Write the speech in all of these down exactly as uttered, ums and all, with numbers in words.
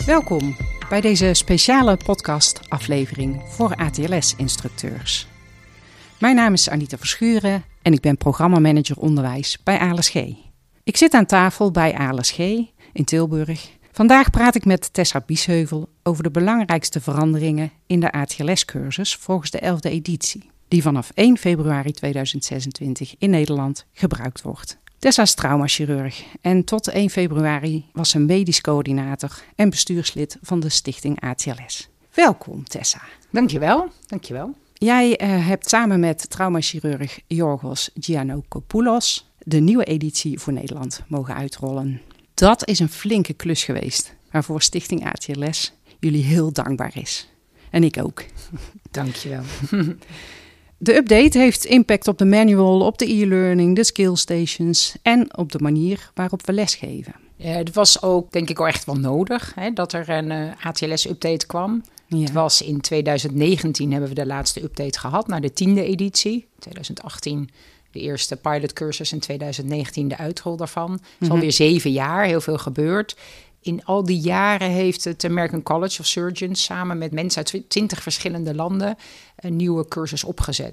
Welkom bij deze speciale podcastaflevering voor A T L S-instructeurs. Mijn naam is Anita Verschuren en ik ben programmamanager onderwijs bij A L S G. Ik zit aan tafel bij A L S G in Tilburg. Vandaag praat ik met Tessa Biesheuvel over de belangrijkste veranderingen in de A T L S-cursus volgens de elfde editie, die vanaf één februari tweeduizend zesentwintig in Nederland gebruikt wordt. Tessa is traumachirurg en tot één februari was ze medisch coördinator en bestuurslid van de stichting A T L S. Welkom Tessa. Dankjewel, dankjewel. Jij uh, hebt samen met traumachirurg Yorgos Giannakopoulos de nieuwe editie voor Nederland mogen uitrollen. Dat is een flinke klus geweest, waarvoor stichting A T L S jullie heel dankbaar is. En ik ook. Dankjewel. De update heeft impact op de manual, op de e-learning, de skillstations en op de manier waarop we lesgeven. Ja, het was ook denk ik ook echt wel nodig hè, dat er een uh, A T L S-update kwam. Ja. Het was in tweeduizend negentien hebben we de laatste update gehad naar de tiende editie. tweeduizend achttien de eerste pilotcursus en tweeduizend negentien de uitrol daarvan. Het is mm-hmm. alweer zeven jaar, heel veel gebeurd. In al die jaren heeft het American College of Surgeons samen met mensen uit twintig verschillende landen een nieuwe cursus opgezet.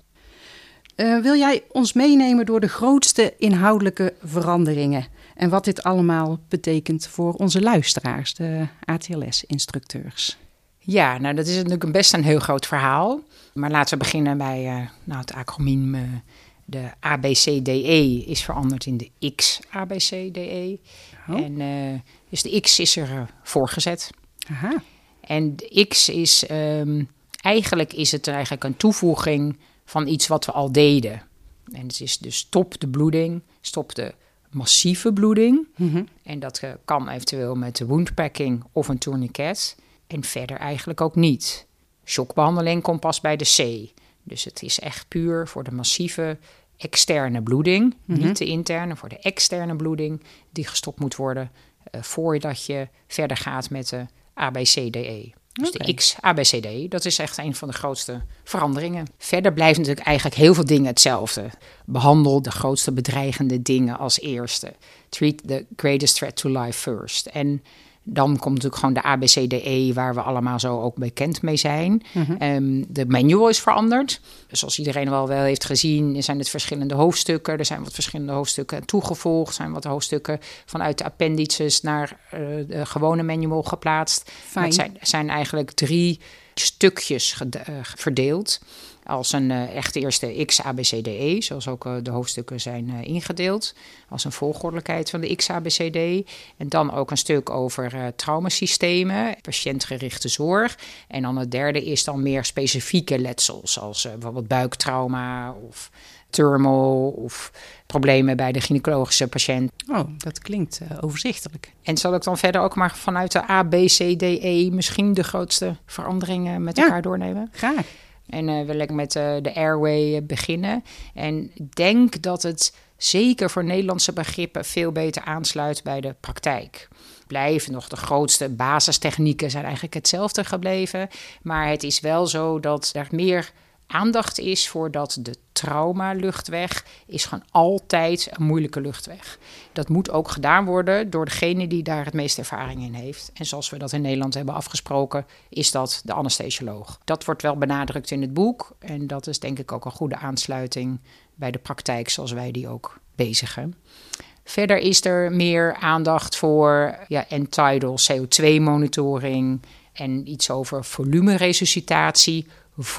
Uh, wil jij ons meenemen door de grootste inhoudelijke veranderingen en wat dit allemaal betekent voor onze luisteraars, de A T L S-instructeurs? Ja, nou dat is natuurlijk een best een heel groot verhaal. Maar laten we beginnen bij uh, nou, het acroniem. Uh, de A B C D E is veranderd in de X A B C D E. Oh. En uh, dus de X is er uh, voorgezet. Aha. En de X is um, eigenlijk is het eigenlijk een toevoeging van iets wat we al deden. En het is dus stop de bloeding, stop de massieve bloeding. Mm-hmm. En dat uh, kan eventueel met de woundpacking of een tourniquet. En verder eigenlijk ook niet. Shockbehandeling komt pas bij de C. Dus het is echt puur voor de massieve externe bloeding. Mm-hmm. Niet de interne, voor de externe bloeding die gestopt moet worden uh, voordat je verder gaat met de A B C D E. Dus okay. De X A B C D E, dat is echt een van de grootste veranderingen. Verder blijven natuurlijk eigenlijk heel veel dingen hetzelfde. Behandel de grootste bedreigende dingen als eerste. Treat the greatest threat to life first. En dan komt natuurlijk gewoon de A B C D E, waar we allemaal zo ook bekend mee zijn. Mm-hmm. Um, de manual is veranderd. Zoals iedereen wel wel heeft gezien, zijn het verschillende hoofdstukken. Er zijn wat verschillende hoofdstukken toegevoegd. Er zijn wat hoofdstukken vanuit de appendices naar uh, de gewone manual geplaatst. Het zijn, zijn eigenlijk drie stukjes gede- uh, verdeeld. Als een uh, echte eerste X A B C D E, zoals ook uh, de hoofdstukken zijn uh, ingedeeld. Als een volgordelijkheid van de X A B C D E. En dan ook een stuk over uh, traumasystemen, patiëntgerichte zorg. En dan het derde is dan meer specifieke letsels, als uh, bijvoorbeeld buiktrauma of thermal of problemen bij de gynaecologische patiënt. Oh, dat klinkt uh, overzichtelijk. En zal ik dan verder ook maar vanuit de A B C D E misschien de grootste veranderingen met elkaar ja, doornemen? Graag. En uh, wil ik met uh, de airway uh, beginnen. En ik denk dat het zeker voor Nederlandse begrippen veel beter aansluit bij de praktijk. Blijven nog de grootste basistechnieken zijn eigenlijk hetzelfde gebleven. Maar het is wel zo dat er meer aandacht is voor dat de trauma-luchtweg is gewoon altijd een moeilijke luchtweg. Dat moet ook gedaan worden door degene die daar het meeste ervaring in heeft. En zoals we dat in Nederland hebben afgesproken, is dat de anesthesioloog. Dat wordt wel benadrukt in het boek. En dat is denk ik ook een goede aansluiting bij de praktijk zoals wij die ook bezigen. Verder is er meer aandacht voor ja, end-tidal C O twee monitoring en iets over volumeresuscitatie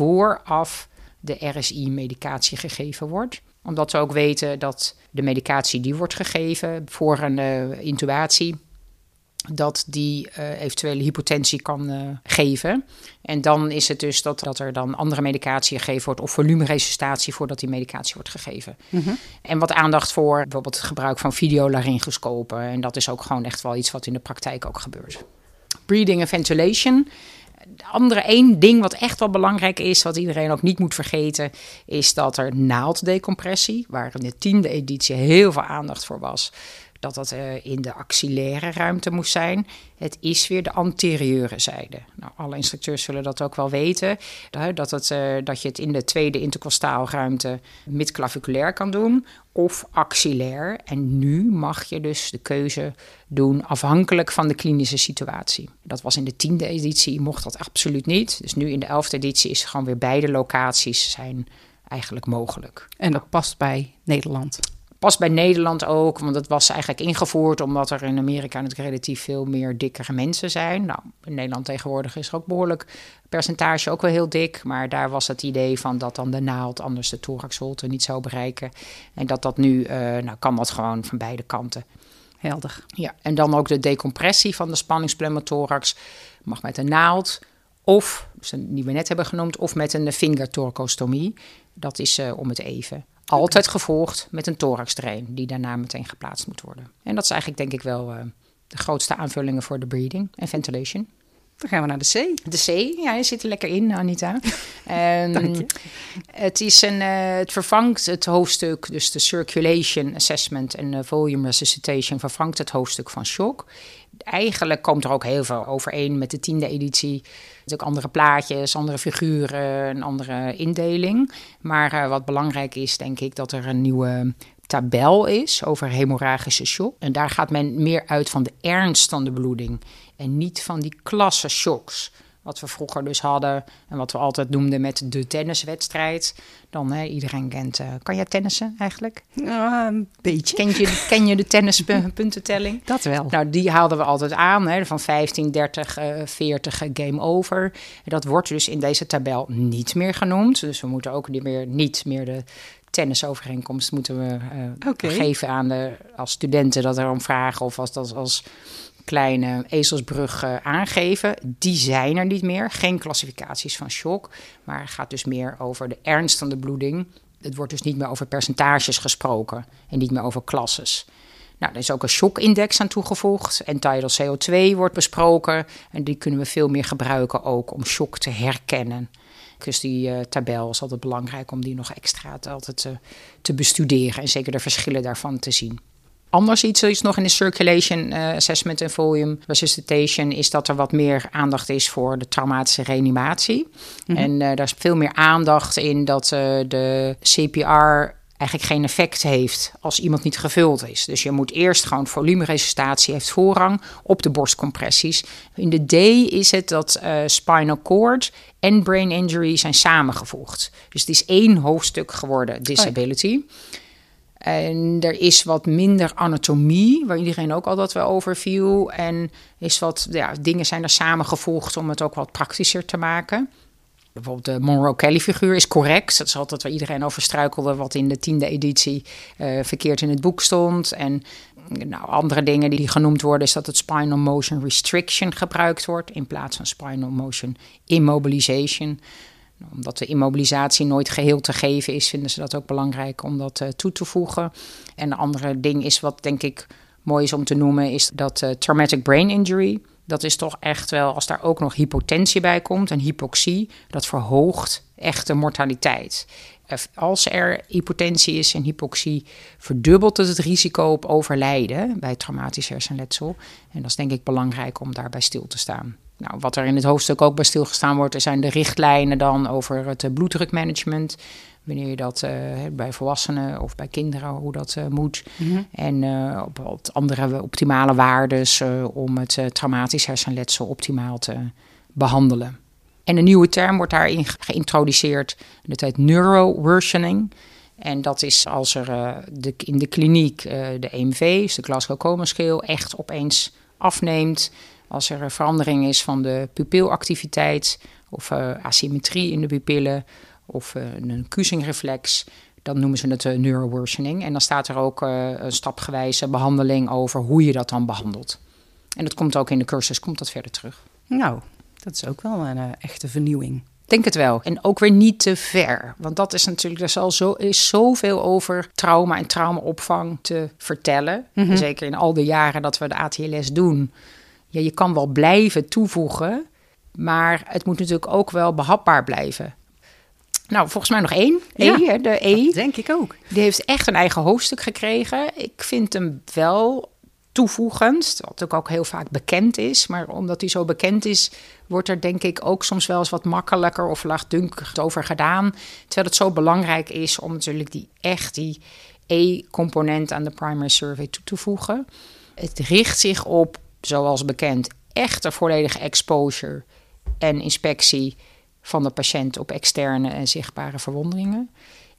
vooraf de R S I-medicatie gegeven wordt. Omdat we ook weten dat de medicatie die wordt gegeven voor een uh, intubatie, dat die uh, eventuele hypotensie kan uh, geven. En dan is het dus dat, dat er dan andere medicatie gegeven wordt of volumeresuscitatie voordat die medicatie wordt gegeven. Mm-hmm. En wat aandacht voor bijvoorbeeld het gebruik van videolaryngoscopen. En dat is ook gewoon echt wel iets wat in de praktijk ook gebeurt. Breathing en ventilation. Andere één ding wat echt wel belangrijk is, wat iedereen ook niet moet vergeten, is dat er naaddecompressie, waar in de tiende editie heel veel aandacht voor was, dat dat uh, in de axillaire ruimte moest zijn. Het is weer de anterieure zijde. Nou, alle instructeurs zullen dat ook wel weten. Dat, het, uh, dat je het in de tweede intercostaalruimte midclaviculair kan doen of axillair. En nu mag je dus de keuze doen afhankelijk van de klinische situatie. Dat was in de tiende editie, mocht dat absoluut niet. Dus nu in de elfde editie is gewoon weer beide locaties zijn eigenlijk mogelijk. En dat past bij Nederland? Past bij Nederland ook, want dat was eigenlijk ingevoerd omdat er in Amerika natuurlijk relatief veel meer dikkere mensen zijn. Nou, in Nederland tegenwoordig is er ook behoorlijk percentage ook wel heel dik, maar daar was het idee van dat dan de naald anders de thoraxholte niet zou bereiken. En dat dat nu, uh, nou kan dat gewoon van beide kanten. Helder. Ja, en dan ook de decompressie van de spanningspneumothorax mag met een naald of, die we net hebben genoemd, of met een vingertoracostomie. Dat is uh, om het even. Altijd gevolgd met een thoraxdrain die daarna meteen geplaatst moet worden. En dat is eigenlijk denk ik wel uh, de grootste aanvullingen voor de breathing en ventilation. Dan gaan we naar de C. De C, ja, je zit er lekker in, Anita. um, Dank je. Het, is een, uh, het vervangt het hoofdstuk, dus de circulation assessment en uh, volume resuscitation vervangt het hoofdstuk van shock. Eigenlijk komt er ook heel veel overeen met de tiende editie. Ook andere plaatjes, andere figuren, een andere indeling. Maar uh, wat belangrijk is, denk ik, dat er een nieuwe tabel is over hemorragische shock. En daar gaat men meer uit van de ernst van de bloeding en niet van die klasse shocks. Wat we vroeger dus hadden en wat we altijd noemden met de tenniswedstrijd. Dan, hè, iedereen kent... Uh, kan jij tennissen eigenlijk? Uh, een beetje. Ken je, ken je de tennispuntentelling? Dat wel. Nou, die haalden we altijd aan. Hè, van vijftien, dertig, uh, veertig, uh, game over. Dat wordt dus in deze tabel niet meer genoemd. Dus we moeten ook niet meer, niet meer de tennisovereenkomst moeten we uh, okay. geven aan de, als studenten dat erom vragen of als dat als kleine ezelsbrug uh, aangeven. Die zijn er niet meer. Geen klassificaties van shock, maar het gaat dus meer over de ernst van de bloeding. Het wordt dus niet meer over percentages gesproken en niet meer over klasses. Nou, er is ook een shockindex aan toegevoegd en tidal C O twee wordt besproken en die kunnen we veel meer gebruiken ook om shock te herkennen. Dus die uh, tabel is altijd belangrijk om die nog extra te, altijd te, te bestuderen en zeker de verschillen daarvan te zien. Anders iets is nog in de circulation uh, assessment en volume resuscitation is dat er wat meer aandacht is voor de traumatische reanimatie. Mm-hmm. En uh, daar is veel meer aandacht in dat uh, de C P R eigenlijk geen effect heeft als iemand niet gevuld is. Dus je moet eerst gewoon volumeresuscitatie heeft voorrang op de borstcompressies. In de D is het dat uh, spinal cord en brain injury zijn samengevoegd. Dus het is één hoofdstuk geworden, disability. Oh ja. En er is wat minder anatomie, waar iedereen ook al dat wel over viel. En is wat, ja, dingen zijn er samengevoegd om het ook wat praktischer te maken. Bijvoorbeeld de Monroe-Kelly-figuur is correct. Dat is altijd waar iedereen over struikelde, wat in de tiende editie uh, verkeerd in het boek stond. En nou, andere dingen die genoemd worden is dat het spinal motion restriction gebruikt wordt in plaats van spinal motion immobilization. Omdat de immobilisatie nooit geheel te geven is, vinden ze dat ook belangrijk om dat uh, toe te voegen. En een andere ding is wat denk ik mooi is om te noemen, is dat uh, traumatic brain injury, dat is toch echt wel, als daar ook nog hypotensie bij komt en hypoxie, dat verhoogt echt de mortaliteit. Als er hypotensie is en hypoxie, verdubbelt het het risico op overlijden bij traumatisch hersenletsel. En dat is denk ik belangrijk om daarbij stil te staan. Nou, wat er in het hoofdstuk ook bij stilgestaan wordt, zijn de richtlijnen dan over het bloeddrukmanagement. Wanneer je dat uh, bij volwassenen of bij kinderen, hoe dat uh, moet. Mm-hmm. En uh, op wat andere optimale waardes uh, om het uh, traumatisch hersenletsel optimaal te behandelen. En een nieuwe term wordt daarin geïntroduceerd. Dat heet neuroworsening. En dat is als er uh, de, in de kliniek uh, de E M V, dus de Glasgow Coma Scale, echt opeens afneemt. Als er een verandering is van de pupilactiviteit of uh, asymmetrie in de pupillen of uh, een Cushing-reflex, dan noemen ze het uh, neuroworsening. En dan staat er ook uh, een stapgewijze behandeling over hoe je dat dan behandelt. En dat komt ook in de cursus, komt dat verder terug. Nou, dat is ook wel een uh, echte vernieuwing. Denk het wel. En ook weer niet te ver. Want dat is natuurlijk, er zal zo, is zoveel over trauma en traumaopvang te vertellen. Mm-hmm. Zeker in al die jaren dat we de A T L S doen. Ja, je kan wel blijven toevoegen, maar het moet natuurlijk ook wel behapbaar blijven. Nou, volgens mij nog één. Ja, E, hè, de E. Dat denk ik ook. Die heeft echt een eigen hoofdstuk gekregen. Ik vind hem wel toevoegend, wat ook, ook heel vaak bekend is. Maar omdat die zo bekend is, wordt er denk ik ook soms wel eens wat makkelijker of laagdunkig over gedaan. Terwijl het zo belangrijk is om natuurlijk die echt die E-component aan de primary survey toe te voegen. Het richt zich op, zoals bekend, echte volledige exposure en inspectie van de patiënt op externe en zichtbare verwonderingen.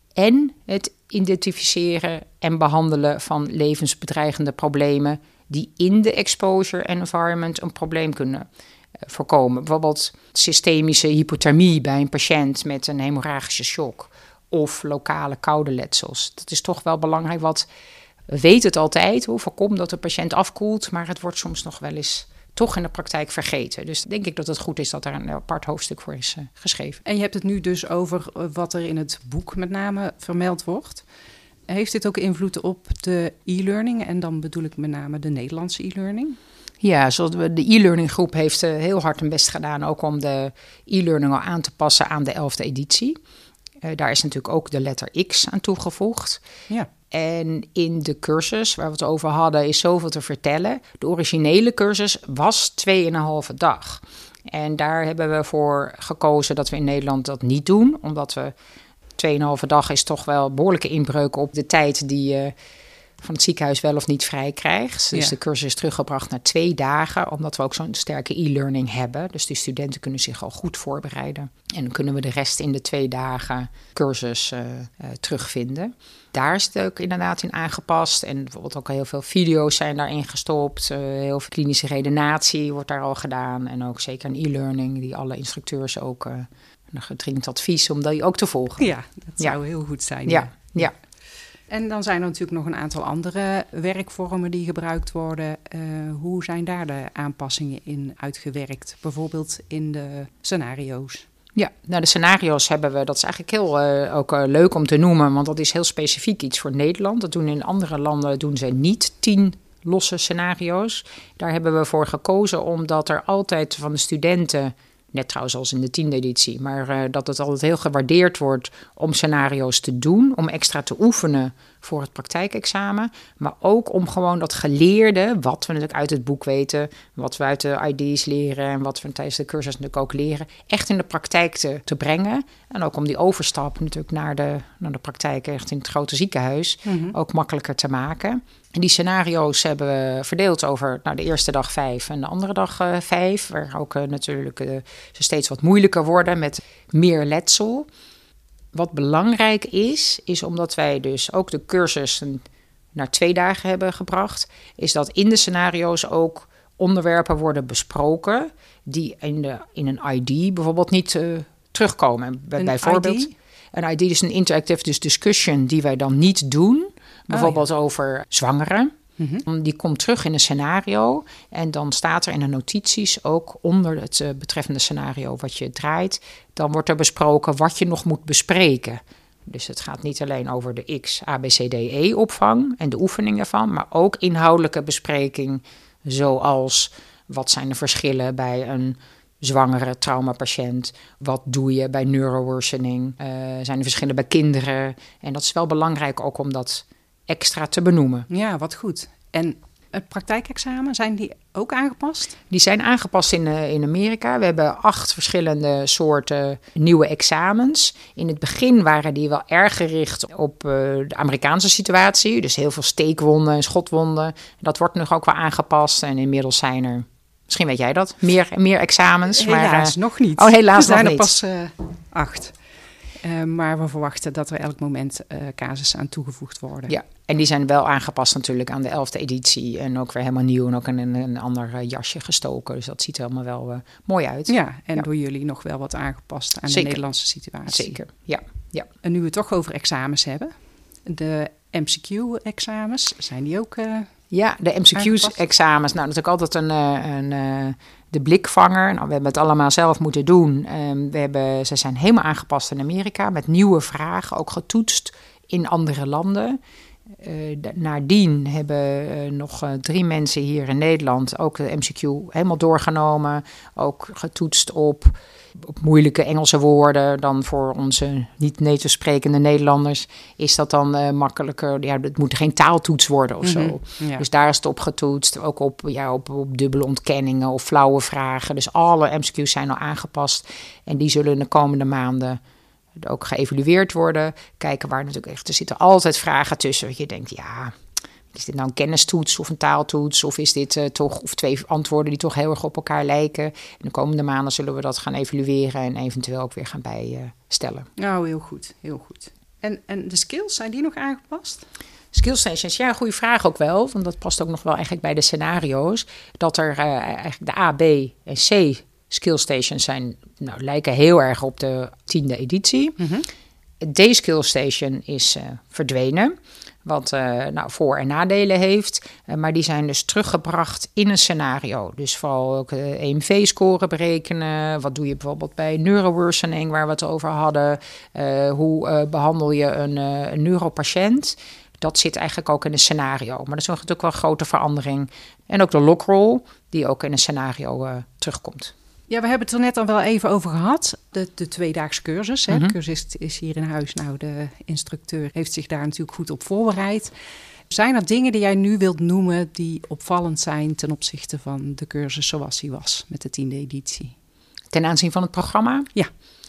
En het identificeren en behandelen van levensbedreigende problemen die in de exposure environment een probleem kunnen voorkomen. Bijvoorbeeld systemische hypothermie bij een patiënt met een hemorragische shock of lokale koude letsels. Dat is toch wel belangrijk, want we weten het altijd, hoe voorkomt dat de patiënt afkoelt, maar het wordt soms nog wel eens toch in de praktijk vergeten. Dus denk ik dat het goed is dat er een apart hoofdstuk voor is uh, geschreven. En je hebt het nu dus over wat er in het boek met name vermeld wordt. Heeft dit ook invloed op de e-learning? En dan bedoel ik met name de Nederlandse e-learning? Ja, zoals we, de e-learning groep heeft uh, heel hard hun best gedaan, ook om de e-learning al aan te passen aan de elfde editie. Uh, daar is natuurlijk ook de letter X aan toegevoegd. Ja. En in de cursus waar we het over hadden is zoveel te vertellen. De originele cursus was tweeënhalve dag. En daar hebben we voor gekozen dat we in Nederland dat niet doen. Omdat we tweeënhalve dag is toch wel behoorlijke inbreuk op de tijd die je van het ziekenhuis wel of niet vrij krijgt. Dus ja. De cursus is teruggebracht naar twee dagen, omdat we ook zo'n sterke e-learning hebben. Dus die studenten kunnen zich al goed voorbereiden. En dan kunnen we de rest in de twee dagen cursus uh, uh, terugvinden. Daar is het ook inderdaad in aangepast. En bijvoorbeeld ook heel veel video's zijn daarin gestopt. Uh, heel veel klinische redenatie wordt daar al gedaan. En ook zeker een e-learning die alle instructeurs ook uh, een gedringend advies om die ook te volgen. Ja, dat ja. zou heel goed zijn. Ja, ja. ja. En dan zijn er natuurlijk nog een aantal andere werkvormen die gebruikt worden. Uh, hoe zijn daar de aanpassingen in uitgewerkt? Bijvoorbeeld in de scenario's. Ja, nou de scenario's hebben we, dat is eigenlijk heel uh, ook uh, leuk om te noemen, want dat is heel specifiek iets voor Nederland. Dat doen in andere landen doen ze niet tien losse scenario's. Daar hebben we voor gekozen omdat er altijd van de studenten, net trouwens als in de tiende editie, maar uh, dat het altijd heel gewaardeerd wordt om scenario's te doen, om extra te oefenen voor het praktijkexamen, maar ook om gewoon dat geleerde, wat we natuurlijk uit het boek weten, wat we uit de I D's leren en wat we tijdens de cursus natuurlijk ook leren, echt in de praktijk te, te brengen. En ook om die overstap natuurlijk naar de, naar de praktijk echt in het grote ziekenhuis mm-hmm. ook makkelijker te maken. En die scenario's hebben we verdeeld over nou, de eerste dag vijf en de andere dag uh, vijf, waar ook uh, natuurlijk uh, ze steeds wat moeilijker worden met meer letsel. Wat belangrijk is, is omdat wij dus ook de cursus naar twee dagen hebben gebracht, is dat in de scenario's ook onderwerpen worden besproken die in, de, in een I D bijvoorbeeld niet uh, terugkomen. Bij, een bijvoorbeeld, I D? Een I D is een interactive dus discussion die wij dan niet doen. Bijvoorbeeld oh, ja. over zwangeren. Mm-hmm. Die komt terug in een scenario en dan staat er in de notities ook onder het uh, betreffende scenario wat je draait. Dan wordt er besproken wat je nog moet bespreken. Dus het gaat niet alleen over de X, A, B, C, D, E opvang en de oefening ervan, maar ook inhoudelijke bespreking zoals wat zijn de verschillen bij een zwangere traumapatiënt. Wat doe je bij neuroworsening? Uh, zijn er verschillen bij kinderen? En dat is wel belangrijk ook om dat extra te benoemen. Ja, wat goed. En het praktijkexamen, zijn die ook aangepast? Die zijn aangepast in, uh, in Amerika. We hebben acht verschillende soorten nieuwe examens. In het begin waren die wel erg gericht op uh, de Amerikaanse situatie. Dus heel veel steekwonden en schotwonden. Dat wordt nog ook wel aangepast. En inmiddels zijn er, misschien weet jij dat, meer, meer examens. Helaas maar, uh, nog niet. Oh, helaas er zijn nog er niet. pas uh, acht. Uh, maar we verwachten dat er elk moment uh, casussen aan toegevoegd worden. Ja, en die zijn wel aangepast natuurlijk aan de elfde editie. En ook weer helemaal nieuw en ook in een, een ander uh, jasje gestoken. Dus dat ziet er allemaal wel uh, mooi uit. Ja, en ja. door jullie nog wel wat aangepast aan Zeker. de Nederlandse situatie. Zeker, ja. ja. En nu we het toch over examens hebben. De M C Q-examens, zijn die ook uh, Ja, de M C Q-examens. Nou, dat is ook altijd een... Uh, een uh, de blikvanger. Nou, we hebben het allemaal zelf moeten doen. Um, we hebben, ze zijn helemaal aangepast in Amerika met nieuwe vragen, ook getoetst in andere landen. Uh, nadien hebben uh, nog uh, drie mensen hier in Nederland ook de M C Q helemaal doorgenomen. Ook getoetst op, op moeilijke Engelse woorden. Dan voor onze niet-native sprekende Nederlanders is dat dan uh, makkelijker. Ja, het moet geen taaltoets worden of mm-hmm, zo. Ja. Dus daar is het op getoetst. Ook op, ja, op, op dubbele ontkenningen of flauwe vragen. Dus alle M C Q's zijn al aangepast. En die zullen in de komende maanden ook geëvalueerd worden. Kijken waar natuurlijk echt... Er zitten altijd vragen tussen. Dat je denkt, ja, is dit nou een kennistoets of een taaltoets? Of is dit uh, toch... Of twee antwoorden die toch heel erg op elkaar lijken? In de komende maanden zullen we dat gaan evalueren... en eventueel ook weer gaan bijstellen. Nou, heel goed. Heel goed. En, en de skills, zijn die nog aangepast? Skillstations, ja, goede vraag ook wel. Want dat past ook nog wel eigenlijk bij de scenario's. Dat er uh, eigenlijk de A, B en C... Skillstations zijn, nou, lijken heel erg op de tiende editie. Mm-hmm. De Skillstation is uh, verdwenen, wat uh, nou, voor- en nadelen heeft. Uh, maar die zijn dus teruggebracht in een scenario. Dus vooral ook de E M V-score berekenen. Wat doe je bijvoorbeeld bij neuroworsening, waar we het over hadden. Uh, hoe uh, behandel je een, uh, een neuropatiënt? Dat zit eigenlijk ook in een scenario. Maar dat is natuurlijk wel een grote verandering. En ook de lockroll, die ook in een scenario uh, terugkomt. Ja, we hebben het er net al wel even over gehad. De, de tweedaagse cursus. Hè. Mm-hmm. De cursist is hier in huis. Nou, de instructeur heeft zich daar natuurlijk goed op voorbereid. Zijn er dingen die jij nu wilt noemen die opvallend zijn ten opzichte van de cursus zoals die was met de tiende editie? Ten aanzien van het programma? Ja.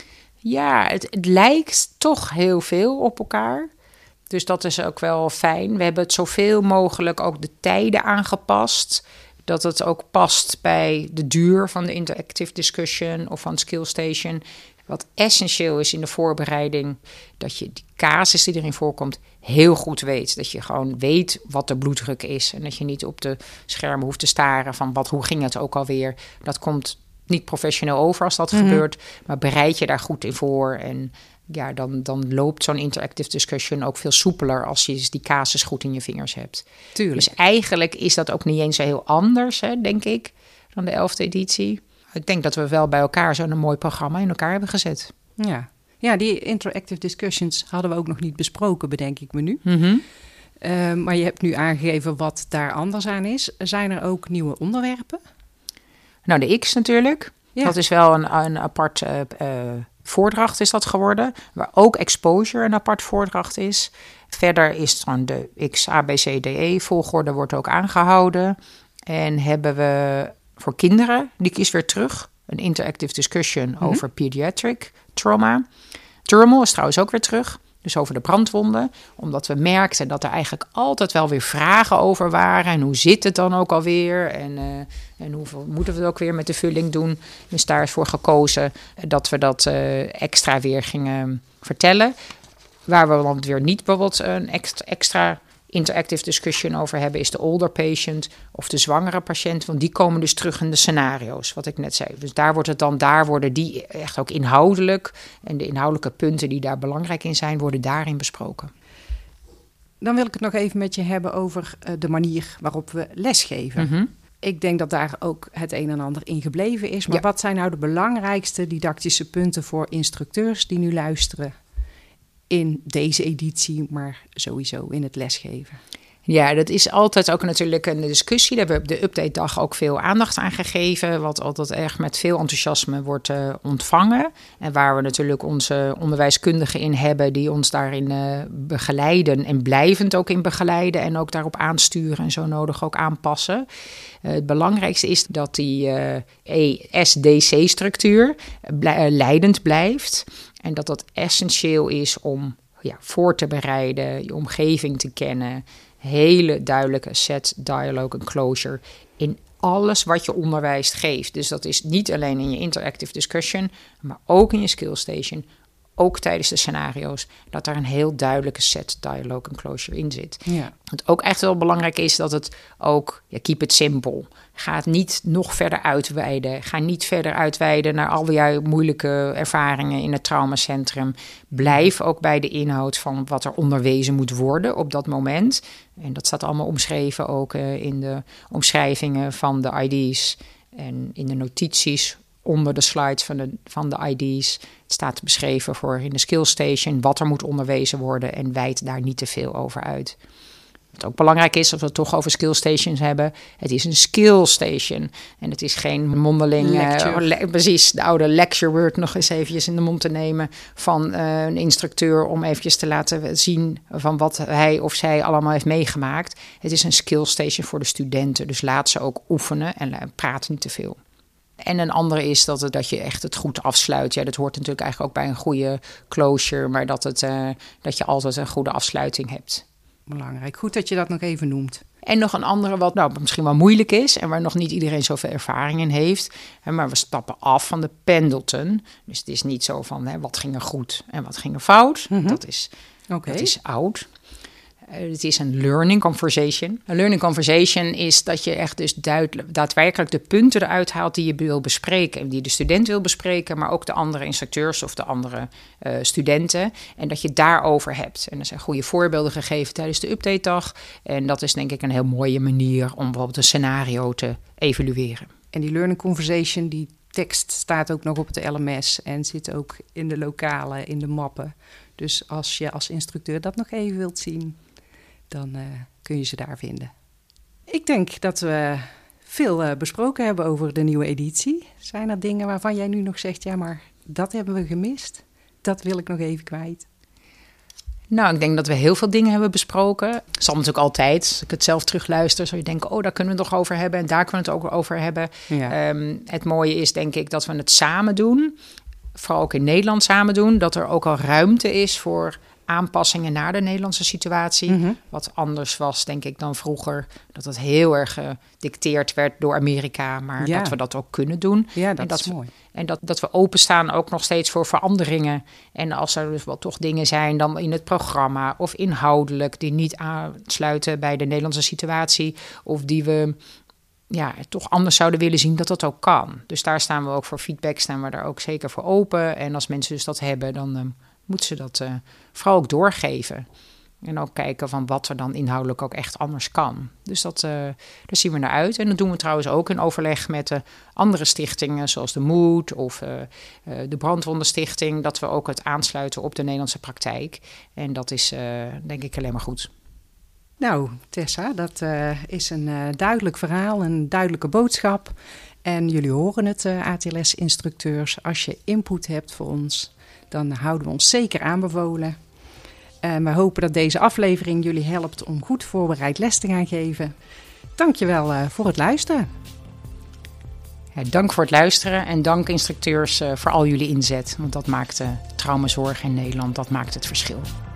Ja, het, het lijkt toch heel veel op elkaar. Dus dat is ook wel fijn. We hebben het zoveel mogelijk ook de tijden aangepast. Dat het ook past bij de duur van de interactive discussion of van Skillstation. Wat essentieel is in de voorbereiding, dat je die casus die erin voorkomt heel goed weet. Dat je gewoon weet wat de bloeddruk is. En dat je niet op de schermen hoeft te staren van wat, hoe ging het ook alweer. Dat komt niet professioneel over als dat mm-hmm. gebeurt. Maar bereid je daar goed in voor. En ja, dan, dan loopt zo'n interactive discussion ook veel soepeler als je die casus goed in je vingers hebt. Tuurlijk. Dus eigenlijk is dat ook niet eens zo heel anders, hè, denk ik, dan de elfde editie. Ik denk dat we wel bij elkaar zo'n mooi programma in elkaar hebben gezet. Ja. Ja, die interactive discussions hadden we ook nog niet besproken, bedenk ik me nu. Mm-hmm. Uh, maar je hebt nu aangegeven wat daar anders aan is. Zijn er ook nieuwe onderwerpen? Nou, de X natuurlijk. Ja. Dat is wel een, een apart uh, uh, voordracht is dat geworden. Waar ook exposure een apart voordracht is. Verder is dan de X, A, B, C, D, E volgorde wordt ook aangehouden. En hebben we voor kinderen, die kies weer terug, een interactive discussion mm-hmm. over pediatric trauma. Thermal is trouwens ook weer terug. Dus over de brandwonden. Omdat we merkten dat er eigenlijk altijd wel weer vragen over waren. En hoe zit het dan ook alweer? En, uh, en hoeveel moeten we het ook weer met de vulling doen? Dus daar is voor gekozen dat we dat uh, extra weer gingen vertellen. Waar we dan weer niet bijvoorbeeld een extra interactive discussion over hebben, is de older patient of de zwangere patiënt. Want die komen dus terug in de scenario's, wat ik net zei. Dus daar wordt het dan, daar worden die echt ook inhoudelijk. En de inhoudelijke punten die daar belangrijk in zijn, worden daarin besproken. Dan wil ik het nog even met je hebben over uh, de manier waarop we lesgeven. Mm-hmm. Ik denk dat daar ook het een en ander in gebleven is. Maar ja. Wat zijn nou de belangrijkste didactische punten voor instructeurs die nu luisteren in deze editie, maar sowieso in het lesgeven? Ja, dat is altijd ook natuurlijk een discussie. Daar hebben we op de update-dag ook veel aandacht aan gegeven. Wat altijd erg met veel enthousiasme wordt uh, ontvangen. En waar we natuurlijk onze onderwijskundigen in hebben die ons daarin uh, begeleiden. En blijvend ook in begeleiden. En ook daarop aansturen en zo nodig ook aanpassen. Uh, het belangrijkste is dat die uh, E S D C-structuur blij, uh, leidend blijft. En dat dat essentieel is om ja, voor te bereiden, je omgeving te kennen. Hele duidelijke set, dialogue en closure in alles wat je onderwijs geeft. Dus dat is niet alleen in je interactive discussion, maar ook in je Skillstation, ook tijdens de scenario's, dat daar een heel duidelijke set, dialogue en closure in zit. Ja. Wat ook echt wel belangrijk is, dat het ook, ja, keep it simple. Ga het niet nog verder uitweiden. Ga niet verder uitweiden naar al jouw moeilijke ervaringen in het traumacentrum. Blijf ook bij de inhoud van wat er onderwezen moet worden op dat moment. En dat staat allemaal omschreven ook uh, in de omschrijvingen van de I D's en in de notities onder de slides van de, van de I D's. Het staat beschreven voor in de Skillstation wat er moet onderwezen worden en wijd daar niet te veel over uit. Wat ook belangrijk is, als we het toch over skill stations hebben. Het is een skill station. En het is geen mondeling... Uh, le- precies, de oude lecture word nog eens eventjes in de mond te nemen van uh, een instructeur om eventjes te laten zien van wat hij of zij allemaal heeft meegemaakt. Het is een skill station voor de studenten. Dus laat ze ook oefenen en uh, praat niet te veel. En een andere is dat, het, dat je echt het goed afsluit. Ja, dat hoort natuurlijk eigenlijk ook bij een goede closure, maar dat, het, uh, dat je altijd een goede afsluiting hebt. Belangrijk. Goed dat je dat nog even noemt. En nog een andere wat nou, misschien wel moeilijk is en waar nog niet iedereen zoveel ervaring in heeft. Maar we stappen af van de Pendleton. Dus het is niet zo van hè, wat ging er goed en wat ging er fout. Mm-hmm. Dat is, okay. dat is oud. Uh, het is een learning conversation. Een learning conversation is dat je echt dus duidelijk, daadwerkelijk de punten eruit haalt die je wil bespreken. Die de student wil bespreken, maar ook de andere instructeurs of de andere uh, studenten. En dat je het daarover hebt. En er zijn goede voorbeelden gegeven tijdens de update-dag. En dat is denk ik een heel mooie manier om bijvoorbeeld een scenario te evalueren. En die learning conversation, die tekst staat ook nog op de L M S en zit ook in de lokalen, in de mappen. Dus als je als instructeur dat nog even wilt zien, dan uh, kun je ze daar vinden. Ik denk dat we veel uh, besproken hebben over de nieuwe editie. Zijn er dingen waarvan jij nu nog zegt, ja, maar dat hebben we gemist? Dat wil ik nog even kwijt. Nou, ik denk dat we heel veel dingen hebben besproken. Dat zal natuurlijk altijd, als ik het zelf terugluister, zou je denken, oh, daar kunnen we het nog over hebben en daar kunnen we het ook over hebben. Ja. Um, het mooie is, denk ik, dat we het samen doen. Vooral ook in Nederland samen doen. Dat er ook al ruimte is voor aanpassingen naar de Nederlandse situatie. Mm-hmm. Wat anders was, denk ik, dan vroeger. Dat het heel erg gedicteerd werd door Amerika. Maar ja. dat we dat ook kunnen doen. Ja, dat, en dat is we, mooi. En dat, dat we openstaan ook nog steeds voor veranderingen. En als er dus wel toch dingen zijn dan in het programma of inhoudelijk die niet aansluiten bij de Nederlandse situatie. Of die we ja, toch anders zouden willen zien, dat dat ook kan. Dus daar staan we ook voor feedback, staan we daar ook zeker voor open. En als mensen dus dat hebben, dan um, moeten ze dat uh, vooral ook doorgeven. En ook kijken van wat er dan inhoudelijk ook echt anders kan. Dus dat, uh, daar zien we naar uit. En dat doen we trouwens ook in overleg met de andere stichtingen, zoals de Moed of uh, uh, de Brandwondenstichting, dat we ook het aansluiten op de Nederlandse praktijk. En dat is uh, denk ik alleen maar goed. Nou, Tessa, dat uh, is een uh, duidelijk verhaal, een duidelijke boodschap. En jullie horen het, uh, A T L S-instructeurs. Als je input hebt voor ons, dan houden we ons zeker aanbevolen. Uh, we hopen dat deze aflevering jullie helpt om goed voorbereid les te gaan geven. Dankjewel uh, voor het luisteren. Ja, dank voor het luisteren en dank instructeurs uh, voor al jullie inzet. Want dat maakt uh, traumazorg in Nederland, dat maakt het verschil.